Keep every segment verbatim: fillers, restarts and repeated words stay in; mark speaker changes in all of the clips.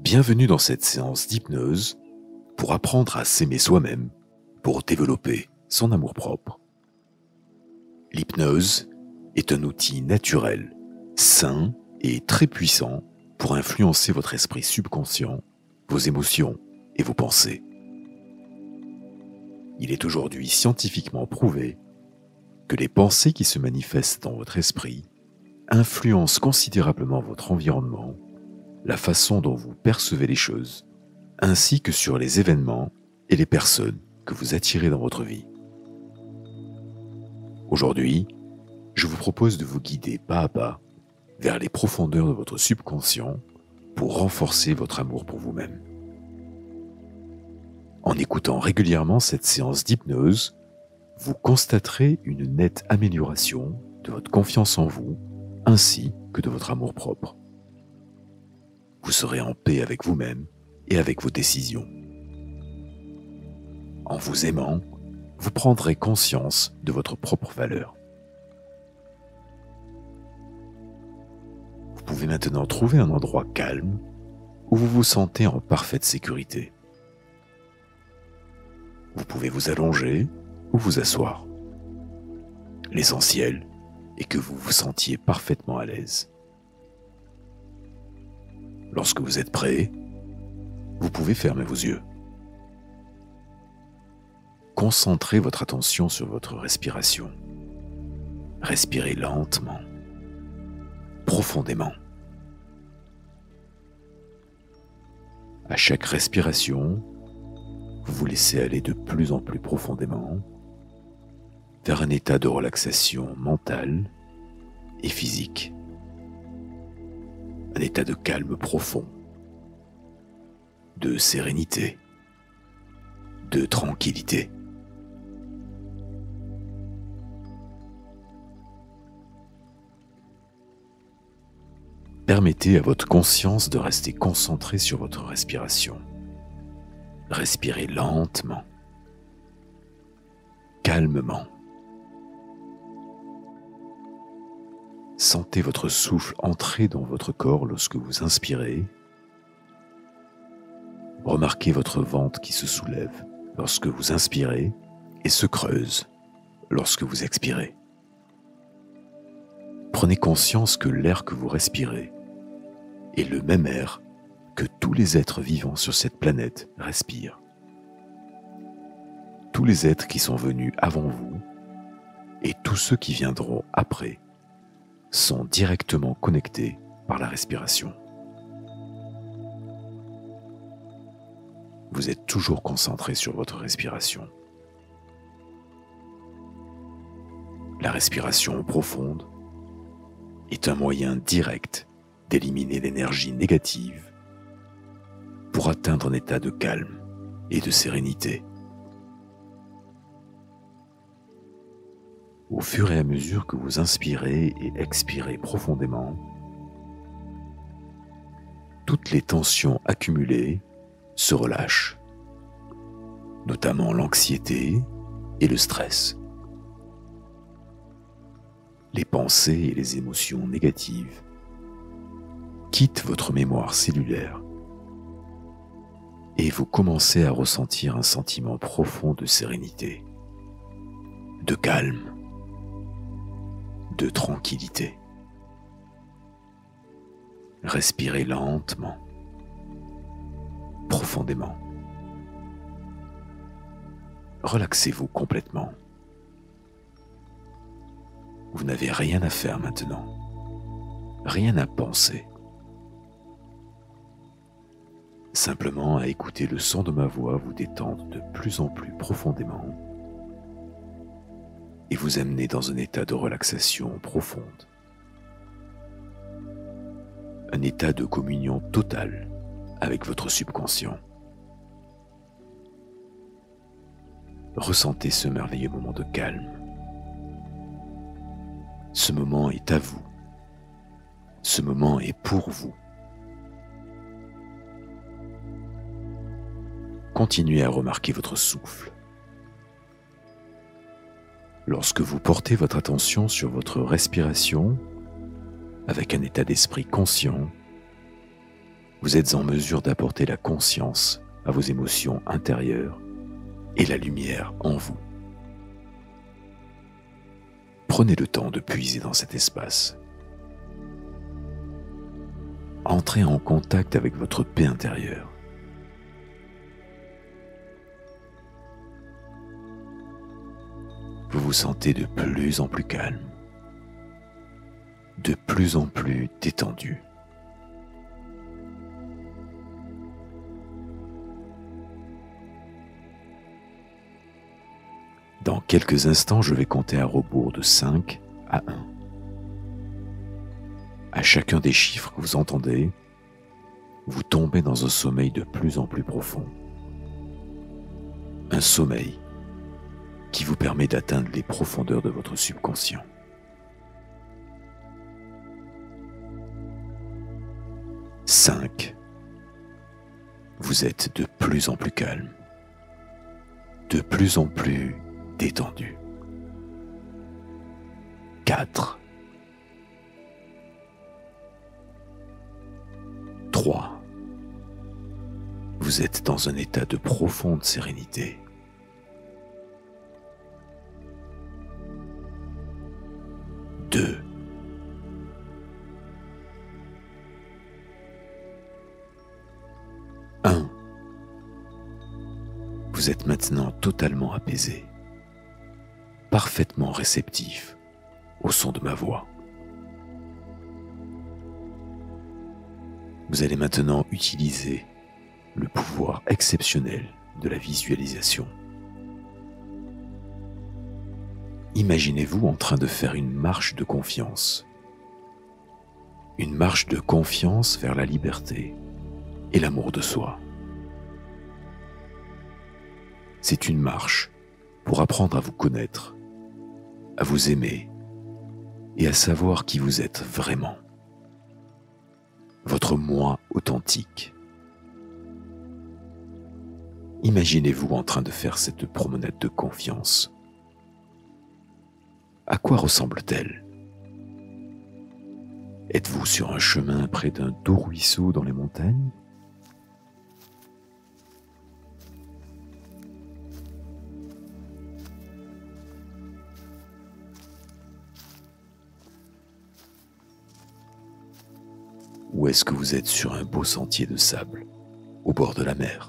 Speaker 1: Bienvenue dans cette séance d'hypnose pour apprendre à s'aimer soi-même, pour développer son amour-propre. L'hypnose est un outil naturel, sain et très puissant pour influencer votre esprit subconscient, vos émotions et vos pensées. Il est aujourd'hui scientifiquement prouvé que les pensées qui se manifestent dans votre esprit influencent considérablement votre environnement, la façon dont vous percevez les choses, ainsi que sur les événements et les personnes que vous attirez dans votre vie. Aujourd'hui, je vous propose de vous guider pas à pas vers les profondeurs de votre subconscient pour renforcer votre amour pour vous-même. En écoutant régulièrement cette séance d'hypnose, vous constaterez une nette amélioration de votre confiance en vous ainsi que de votre amour-propre. Vous serez en paix avec vous-même et avec vos décisions. En vous aimant, vous prendrez conscience de votre propre valeur. Vous pouvez maintenant trouver un endroit calme où vous vous sentez en parfaite sécurité. Vous pouvez vous allonger ou vous asseoir. L'essentiel est que vous vous sentiez parfaitement à l'aise. Lorsque vous êtes prêt, vous pouvez fermer vos yeux. Concentrez votre attention sur votre respiration. Respirez lentement, profondément. À chaque respiration, vous vous laissez aller de plus en plus profondément vers un état de relaxation mentale et physique. Un état de calme profond, de sérénité, de tranquillité. Permettez à votre conscience de rester concentrée sur votre respiration. Respirez lentement, calmement. Sentez votre souffle entrer dans votre corps lorsque vous inspirez. Remarquez votre ventre qui se soulève lorsque vous inspirez et se creuse lorsque vous expirez. Prenez conscience que l'air que vous respirez est le même air que tous les êtres vivants sur cette planète respirent. Tous les êtres qui sont venus avant vous et tous ceux qui viendront après sont directement connectés par la respiration. Vous êtes toujours concentré sur votre respiration. La respiration profonde est un moyen direct d'éliminer l'énergie négative pour atteindre un état de calme et de sérénité. Au fur et à mesure que vous inspirez et expirez profondément, toutes les tensions accumulées se relâchent, notamment l'anxiété et le stress. Les pensées et les émotions négatives quittent votre mémoire cellulaire et vous commencez à ressentir un sentiment profond de sérénité, de calme, de tranquillité. Respirez lentement, profondément. Relaxez-vous complètement. Vous n'avez rien à faire maintenant, rien à penser. Simplement à écouter le son de ma voix vous détendre de plus en plus profondément et vous amener dans un état de relaxation profonde. Un état de communion totale avec votre subconscient. Ressentez ce merveilleux moment de calme. Ce moment est à vous. Ce moment est pour vous. Continuez à remarquer votre souffle. Lorsque vous portez votre attention sur votre respiration avec un état d'esprit conscient, vous êtes en mesure d'apporter la conscience à vos émotions intérieures et la lumière en vous. Prenez le temps de puiser dans cet espace. Entrez en contact avec votre paix intérieure. Vous vous sentez de plus en plus calme, de plus en plus détendu. Dans quelques instants, je vais compter un rebours de cinq à un. À chacun des chiffres que vous entendez, vous tombez dans un sommeil de plus en plus profond. Un sommeil qui vous permet d'atteindre les profondeurs de votre subconscient. cinq. Vous êtes de plus en plus calme, de plus en plus détendu. quatre. trois. Vous êtes dans un état de profonde sérénité. deux. un. Vous êtes maintenant totalement apaisé, parfaitement réceptif au son de ma voix. Vous allez maintenant utiliser le pouvoir exceptionnel de la visualisation. Imaginez-vous en train de faire une marche de confiance. Une marche de confiance vers la liberté et l'amour de soi. C'est une marche pour apprendre à vous connaître, à vous aimer et à savoir qui vous êtes vraiment. Votre moi authentique. Imaginez-vous en train de faire cette promenade de confiance. À quoi ressemble-t-elle? Êtes-vous sur un chemin près d'un doux ruisseau dans les montagnes? Ou est-ce que vous êtes sur un beau sentier de sable, au bord de la mer?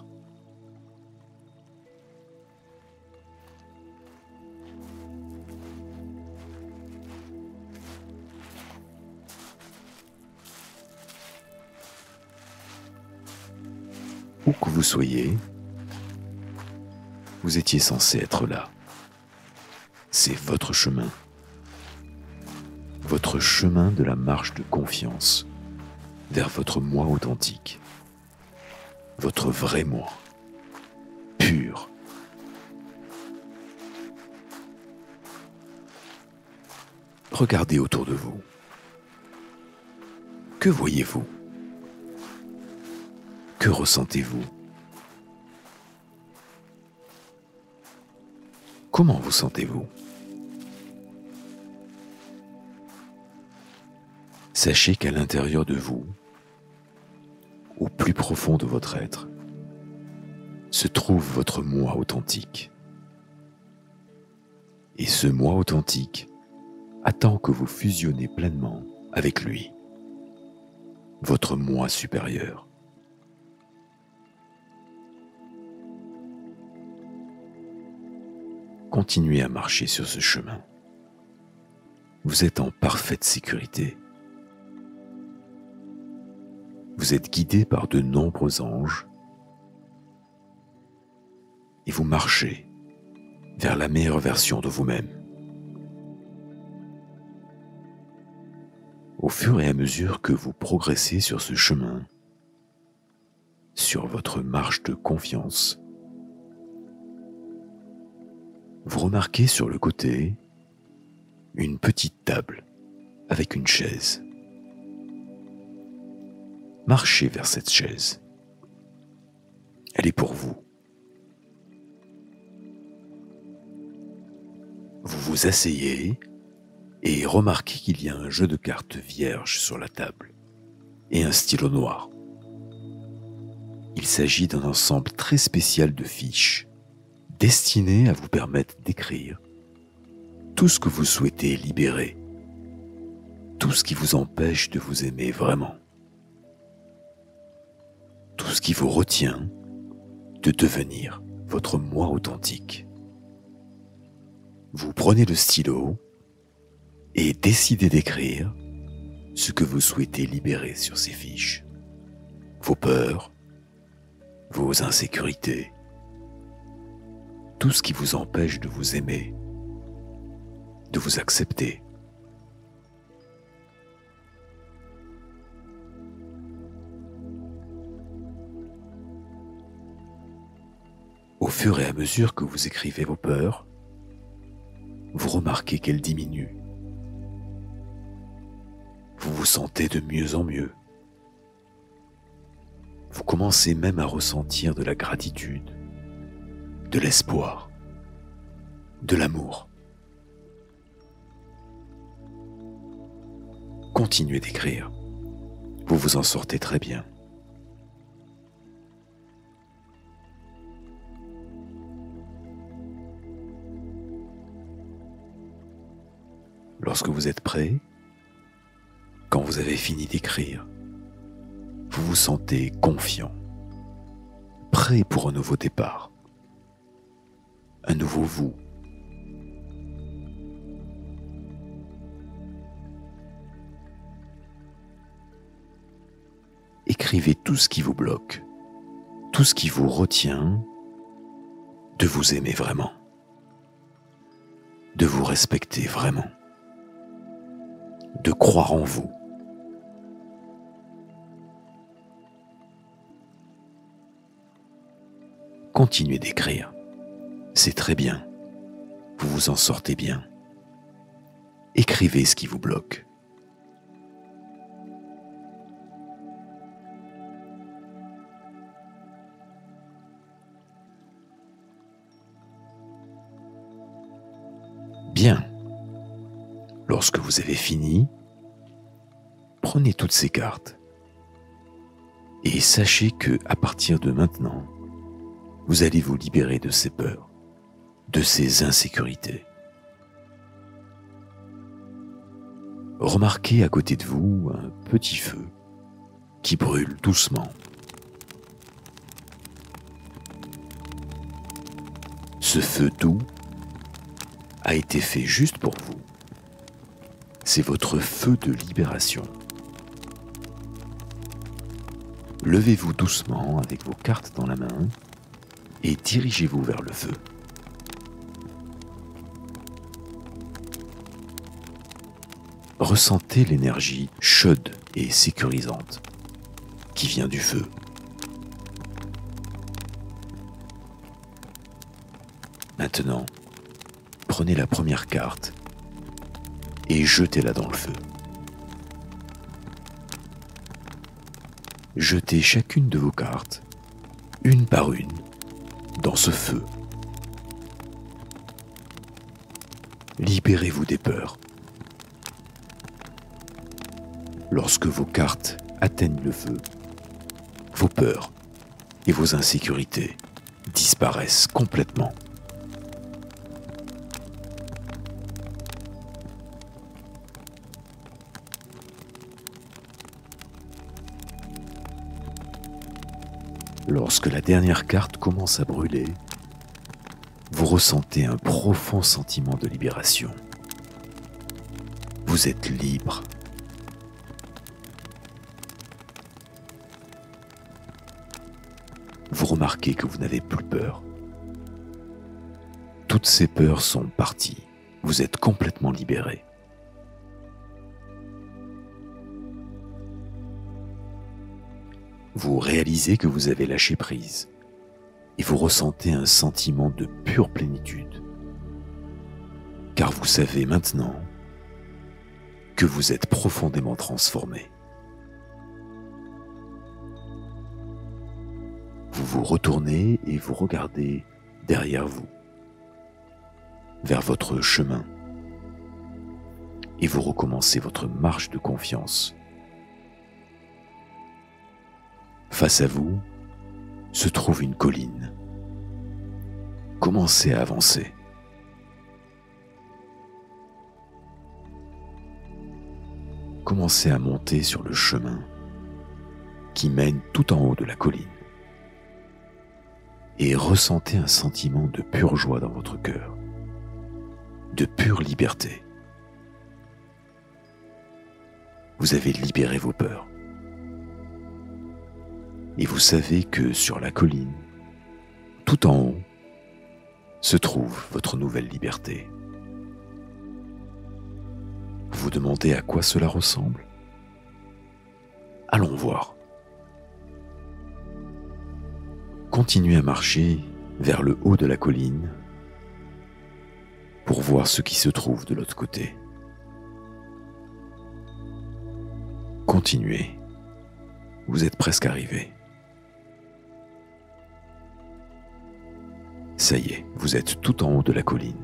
Speaker 1: Où que vous soyez, vous étiez censé être là. C'est votre chemin. Votre chemin de la marche de confiance vers votre moi authentique, votre vrai moi, pur. Regardez autour de vous. Que voyez-vous? Que ressentez-vous? Comment vous sentez-vous? Sachez qu'à l'intérieur de vous, au plus profond de votre être, se trouve votre moi authentique. Et ce moi authentique attend que vous fusionnez pleinement avec lui, votre moi supérieur. Continuez à marcher sur ce chemin. Vous êtes en parfaite sécurité. Vous êtes guidé par de nombreux anges et vous marchez vers la meilleure version de vous-même. Au fur et à mesure que vous progressez sur ce chemin, sur votre marche de confiance, vous remarquez sur le côté une petite table avec une chaise. Marchez vers cette chaise. Elle est pour vous. Vous vous asseyez et remarquez qu'il y a un jeu de cartes vierge sur la table et un stylo noir. Il s'agit d'un ensemble très spécial de fiches destinées à vous permettre d'écrire tout ce que vous souhaitez libérer, tout ce qui vous empêche de vous aimer vraiment, tout ce qui vous retient de devenir votre moi authentique. Vous prenez le stylo et décidez d'écrire ce que vous souhaitez libérer sur ces fiches. Vos peurs, vos insécurités, tout ce qui vous empêche de vous aimer, de vous accepter. Au fur et à mesure que vous écrivez vos peurs, vous remarquez qu'elles diminuent. Vous vous sentez de mieux en mieux. Vous commencez même à ressentir de la gratitude, de l'espoir, de l'amour. Continuez d'écrire. Vous vous en sortez très bien. Lorsque vous êtes prêt, quand vous avez fini d'écrire, vous vous sentez confiant, prêt pour un nouveau départ, un nouveau vous. Écrivez tout ce qui vous bloque, tout ce qui vous retient de vous aimer vraiment, de vous respecter vraiment, de croire en vous. Continuez d'écrire, c'est très bien, vous vous en sortez bien. Écrivez ce qui vous bloque. Bien. Lorsque vous avez fini, prenez toutes ces cartes et sachez que, à partir de maintenant, vous allez vous libérer de ces peurs, de ces insécurités. Remarquez à côté de vous un petit feu qui brûle doucement. Ce feu doux a été fait juste pour vous. C'est votre feu de libération. Levez-vous doucement avec vos cartes dans la main et dirigez-vous vers le feu. Ressentez l'énergie chaude et sécurisante qui vient du feu. Maintenant, prenez la première carte et jetez-la dans le feu. Jetez chacune de vos cartes, une par une, dans ce feu. Libérez-vous des peurs. Lorsque vos cartes atteignent le feu, vos peurs et vos insécurités disparaissent complètement. Lorsque la dernière carte commence à brûler, vous ressentez un profond sentiment de libération. Vous êtes libre. Vous remarquez que vous n'avez plus peur. Toutes ces peurs sont parties. Vous êtes complètement libéré. Vous réalisez que vous avez lâché prise et vous ressentez un sentiment de pure plénitude, car vous savez maintenant que vous êtes profondément transformé. Vous vous retournez et vous regardez derrière vous, vers votre chemin, et vous recommencez votre marche de confiance. Face à vous, se trouve une colline. Commencez à avancer. Commencez à monter sur le chemin qui mène tout en haut de la colline et ressentez un sentiment de pure joie dans votre cœur, de pure liberté. Vous avez libéré vos peurs. Et vous savez que sur la colline, tout en haut, se trouve votre nouvelle liberté. Vous vous demandez à quoi cela ressemble? Allons voir. Continuez à marcher vers le haut de la colline pour voir ce qui se trouve de l'autre côté. Continuez. Vous êtes presque arrivé. Ça y est, vous êtes tout en haut de la colline.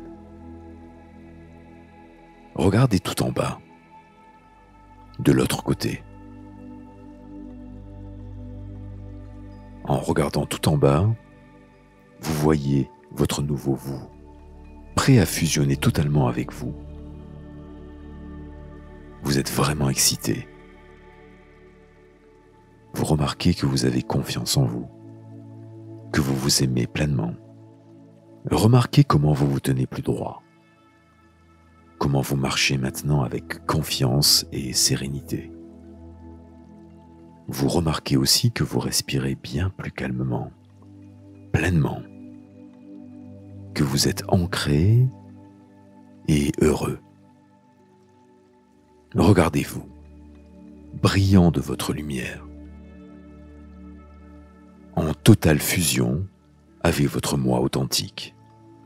Speaker 1: Regardez tout en bas, de l'autre côté. En regardant tout en bas, vous voyez votre nouveau vous, prêt à fusionner totalement avec vous. Vous êtes vraiment excité. Vous remarquez que vous avez confiance en vous, que vous vous aimez pleinement. Remarquez comment vous vous tenez plus droit, comment vous marchez maintenant avec confiance et sérénité. Vous remarquez aussi que vous respirez bien plus calmement, pleinement, que vous êtes ancré et heureux. Regardez-vous, brillant de votre lumière, en totale fusion avec votre moi authentique.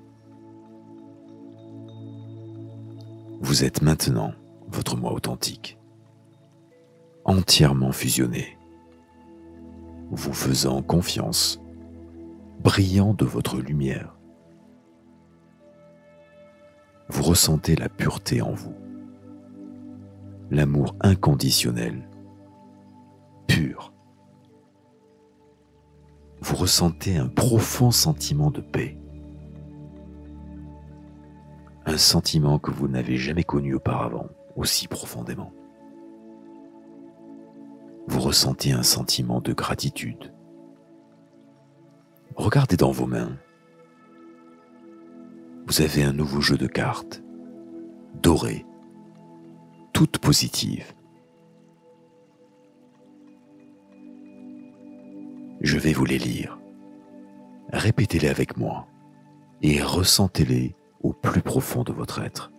Speaker 1: Vous êtes maintenant votre moi authentique, entièrement fusionné, vous faisant confiance, brillant de votre lumière. Vous ressentez la pureté en vous, l'amour inconditionnel, pur. Vous ressentez un profond sentiment de paix, un sentiment que vous n'avez jamais connu auparavant aussi profondément. Vous ressentez un sentiment de gratitude. Regardez dans vos mains. Vous avez un nouveau jeu de cartes, dorées, toutes positives. Je vais vous les lire. Répétez-les avec moi et ressentez-les au plus profond de votre être.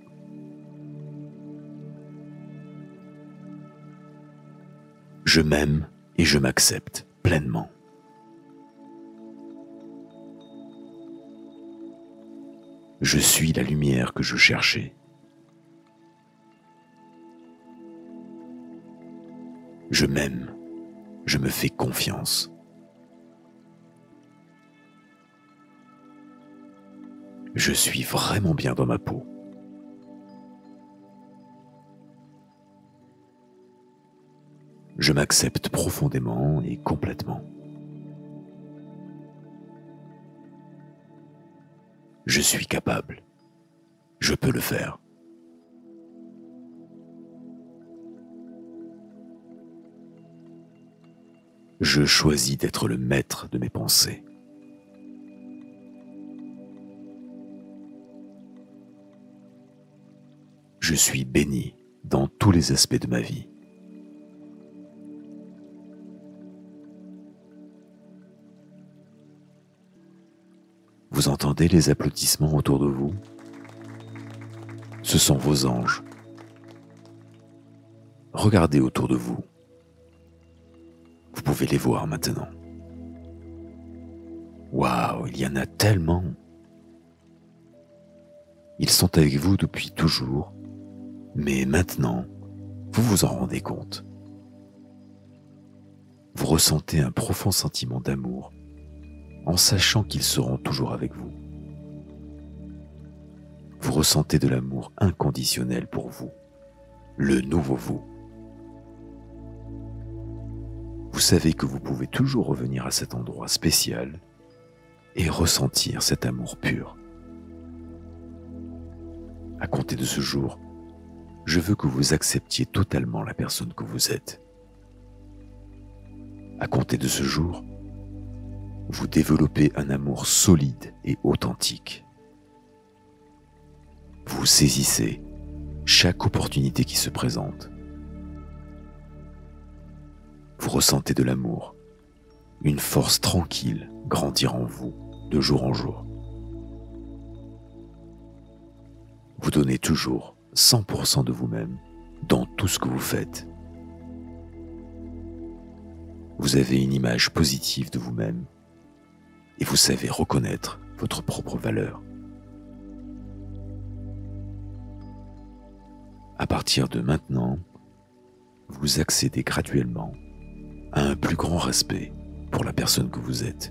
Speaker 1: Je m'aime et je m'accepte pleinement. Je suis la lumière que je cherchais. Je m'aime, je me fais confiance. Je suis vraiment bien dans ma peau. Je m'accepte profondément et complètement. Je suis capable. Je peux le faire. Je choisis d'être le maître de mes pensées. Je suis béni dans tous les aspects de ma vie. Vous entendez les applaudissements autour de vous? Ce sont vos anges. Regardez autour de vous. Vous pouvez les voir maintenant. Waouh, il y en a tellement! Ils sont avec vous depuis toujours, mais maintenant, vous vous en rendez compte. Vous ressentez un profond sentiment d'amour en sachant qu'ils seront toujours avec vous. Vous ressentez de l'amour inconditionnel pour vous, le nouveau vous. vous savez que vous pouvez toujours revenir à cet endroit spécial et ressentir cet amour pur. À compter de ce jour, je veux que vous acceptiez totalement la personne que vous êtes. À compter de ce jour, vous développez un amour solide et authentique. Vous saisissez chaque opportunité qui se présente. Vous ressentez de l'amour, une force tranquille grandir en vous de jour en jour. Vous donnez toujours cent pour cent de vous-même dans tout ce que vous faites. Vous avez une image positive de vous-même et vous savez reconnaître votre propre valeur. À partir de maintenant, vous accédez graduellement à un plus grand respect pour la personne que vous êtes.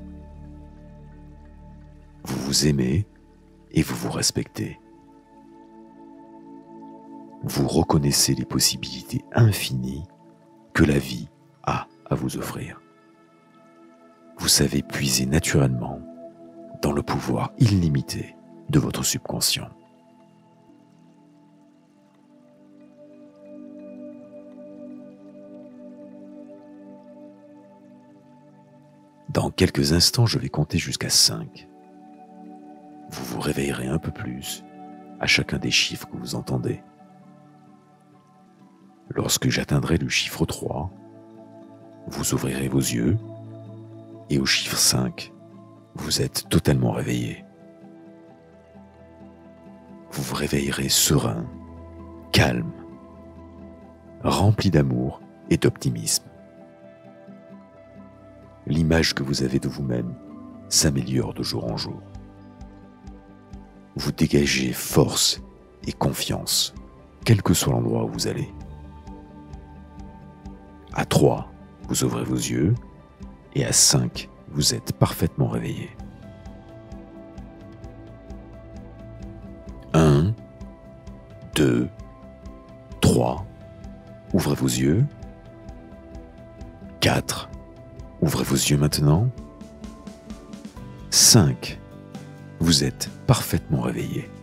Speaker 1: Vous vous aimez et vous vous respectez. Vous reconnaissez les possibilités infinies que la vie a à vous offrir. Vous savez puiser naturellement dans le pouvoir illimité de votre subconscient. Dans quelques instants, je vais compter jusqu'à cinq. Vous vous réveillerez un peu plus à chacun des chiffres que vous entendez. Lorsque j'atteindrai le chiffre trois, vous ouvrirez vos yeux et au chiffre cinq, vous êtes totalement réveillé. Vous vous réveillerez serein, calme, rempli d'amour et d'optimisme. L'image que vous avez de vous-même s'améliore de jour en jour. Vous dégagez force et confiance, quel que soit l'endroit où vous allez. À trois, vous ouvrez vos yeux et à cinq, vous êtes parfaitement réveillé. un, deux, trois, ouvrez vos yeux. quatre, ouvrez vos yeux maintenant. cinq, vous êtes parfaitement réveillé.